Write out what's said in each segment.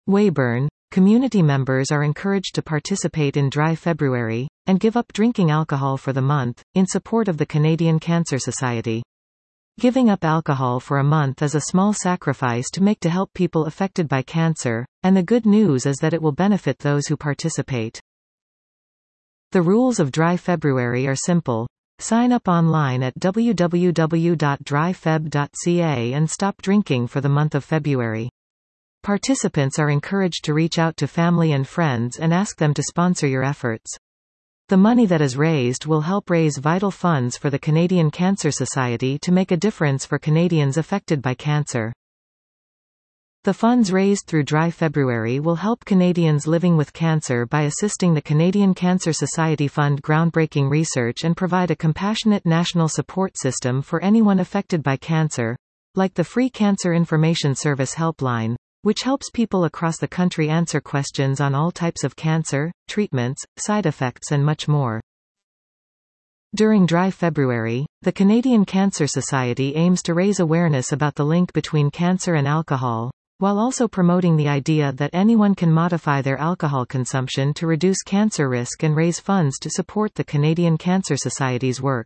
Weyburn, community members are encouraged to participate in Dry February, and give up drinking alcohol for the month, in support of the Canadian Cancer Society. Giving up alcohol for a month is a small sacrifice to make to help people affected by cancer, and the good news is that it will benefit those who participate. The rules of Dry February are simple. Sign up online at www.dryfeb.ca and stop drinking for the month of February. Participants are encouraged to reach out to family and friends and ask them to sponsor your efforts. The money that is raised will help raise vital funds for the Canadian Cancer Society to make a difference for Canadians affected by cancer. The funds raised through Dry February will help Canadians living with cancer by assisting the Canadian Cancer Society fund groundbreaking research and provide a compassionate national support system for anyone affected by cancer, like the free Cancer Information Service helpline, which helps people across the country answer questions on all types of cancer, treatments, side effects and much more. During Dry February, the Canadian Cancer Society aims to raise awareness about the link between cancer and alcohol, while also promoting the idea that anyone can modify their alcohol consumption to reduce cancer risk and raise funds to support the Canadian Cancer Society's work.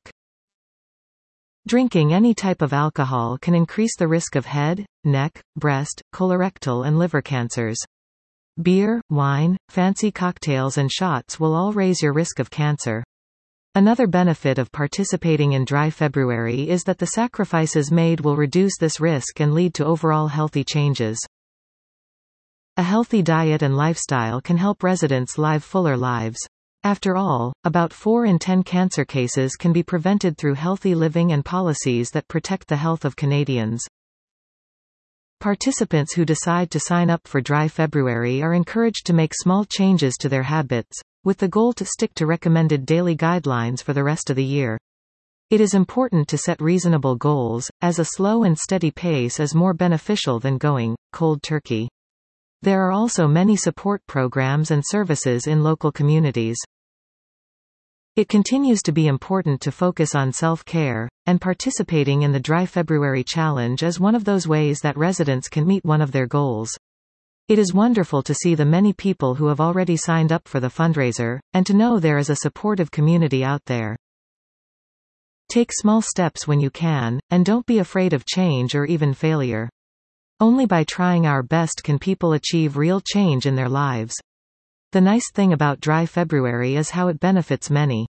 Drinking any type of alcohol can increase the risk of head, neck, breast, colorectal and liver cancers. Beer, wine, fancy cocktails and shots will all raise your risk of cancer. Another benefit of participating in Dry February is that the sacrifices made will reduce this risk and lead to overall healthy changes. A healthy diet and lifestyle can help residents live fuller lives. After all, about 4 in 10 cancer cases can be prevented through healthy living and policies that protect the health of Canadians. Participants who decide to sign up for Dry February are encouraged to make small changes to their habits, with the goal to stick to recommended daily guidelines for the rest of the year. It is important to set reasonable goals, as a slow and steady pace is more beneficial than going cold turkey. There are also many support programs and services in local communities. It continues to be important to focus on self-care, and participating in the Dry February Challenge is one of those ways that residents can meet one of their goals. It is wonderful to see the many people who have already signed up for the fundraiser, and to know there is a supportive community out there. Take small steps when you can, and don't be afraid of change or even failure. Only by trying our best can people achieve real change in their lives. The nice thing about Dry February is how it benefits many.